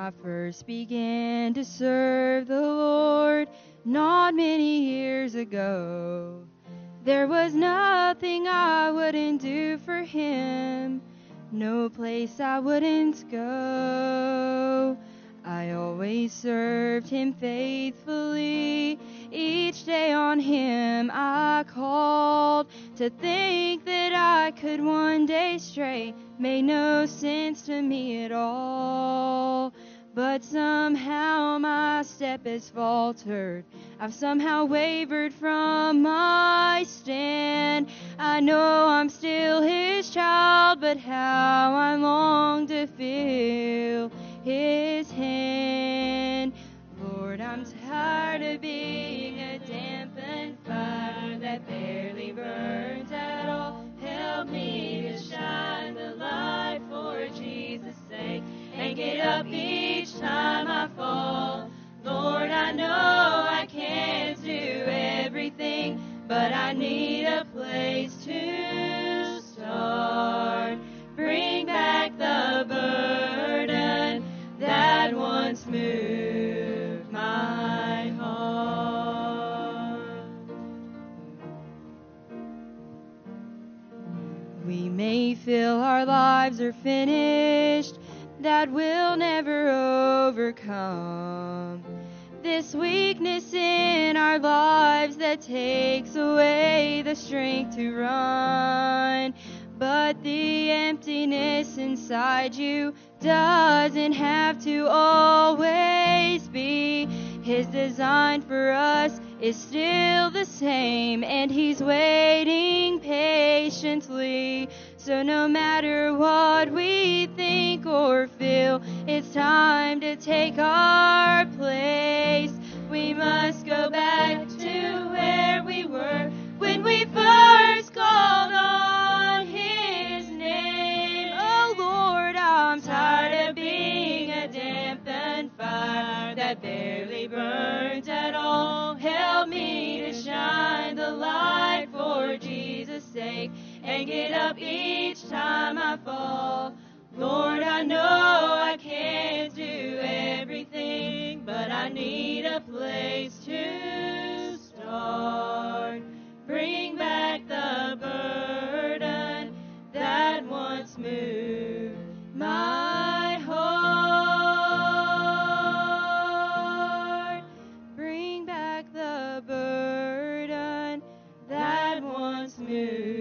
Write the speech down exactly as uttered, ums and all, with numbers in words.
I first began to serve the Lord not many years ago, there was nothing I wouldn't do for Him, no place I wouldn't go. I always served Him faithfully, each day on Him I called. To think that I could one day stray made no sense to me at all. But somehow my step has faltered, I've somehow wavered from my stand. I know I'm still His child, but how I long to feel His hand. Lord, I'm tired of being a dampened fire that barely burns at all. Help me to shine the light for Jesus' sake and get up each time I fall. Lord, I know I can't do everything, but I need a place to start. Bring back the burden that once moved my heart. We may feel our lives are finished, that we'll never overcome. This weakness in our lives that takes away the strength to run. But the emptiness inside you doesn't have to always be. His design for us is still the same, and He's waiting patiently. So no matter what we think or feel, it's time to take our place. We must go back to where we were when we first called on His name. Oh Lord, I'm tired of being a dampened fire that barely burns at all. Help me to shine the light for Jesus' sake and get up each time I fall. Lord, I know I can't do everything, but I need a place to start. Bring back the burden that once moved my heart. Bring back the burden that once moved